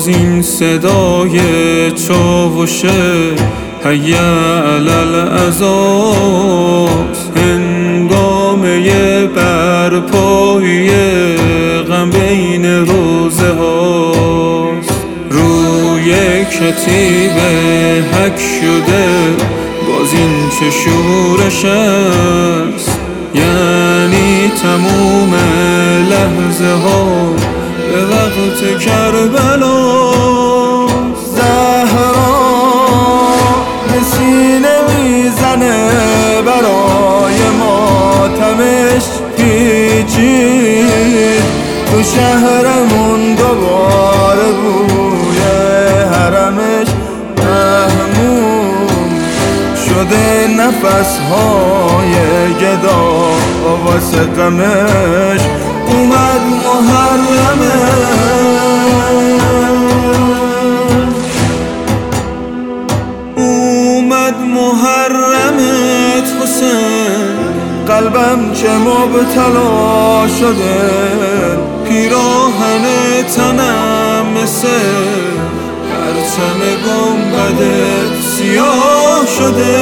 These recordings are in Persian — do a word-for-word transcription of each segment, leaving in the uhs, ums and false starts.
باز این صدای چاوش حی علی العزاز، هنگامه برپایی غم بین روزه هاست. روی کتیبه حک شده باز این چه شورش است، یعنی تموم لحظه ها به وقت کربلا. زهرا به سینه میزنه برای ماتمش پیچید، تو شهرمون دوباره بوی حرمش محموم شده، نفسهای گدا واسه غمش اومد محرمش. اومد محرمت حسین، قلبم چه مبتلا شده، پیراهن تنم مثل پرچم گنبدت سیاه شده.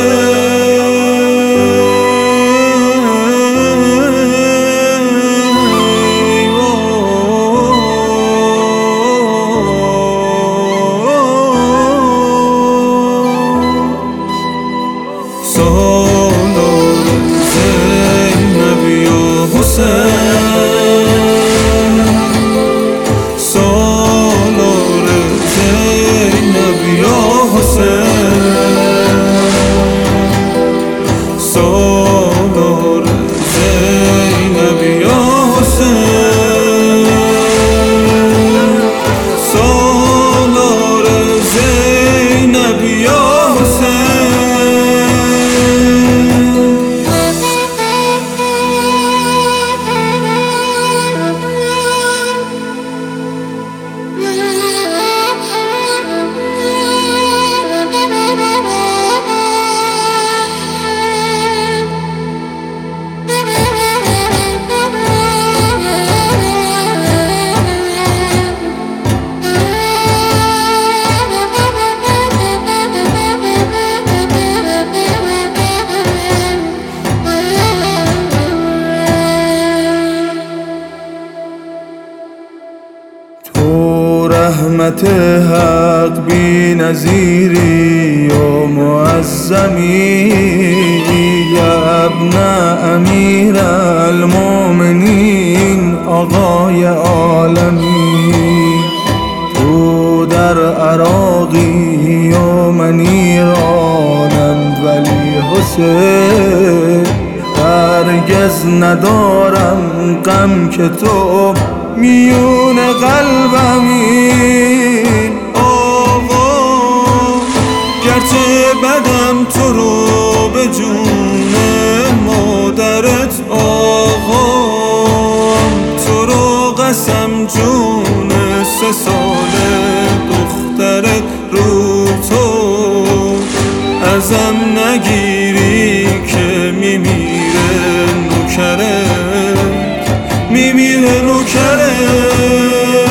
سالار زینب یا حسین، سالار زینب یا حسین، سالار زینب یا حسین، سالار زینب یا حسین. رحمت حق بی نظیری و معظمی، یا ابن امیر المؤمنین آقای عالمی. تو در عراقی و من ایرانم ولی حسین، هرگز ندارم غم که تو میون قلبمی. آقا گرچه بدم تو رو به جون مادرت، آقا تو رو قسم جون سه ساله دخترت رو تو ازم نگیری که میمیره نوکرت، میمیره نوکرت.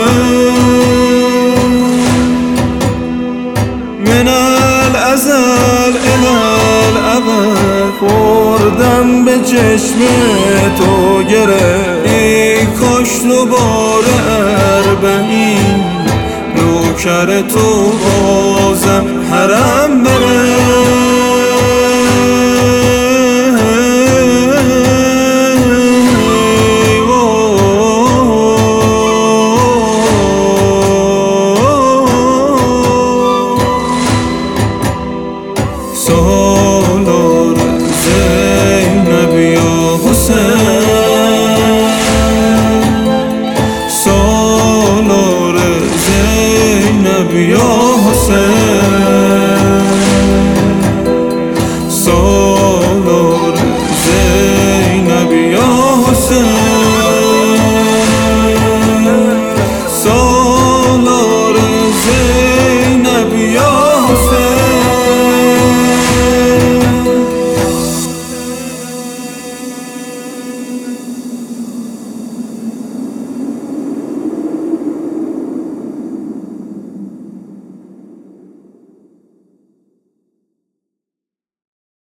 من الازل الالابد خوردم به چشم تو گره، ای کاش دوباره اربعین نوکر تو بازم حرم بره.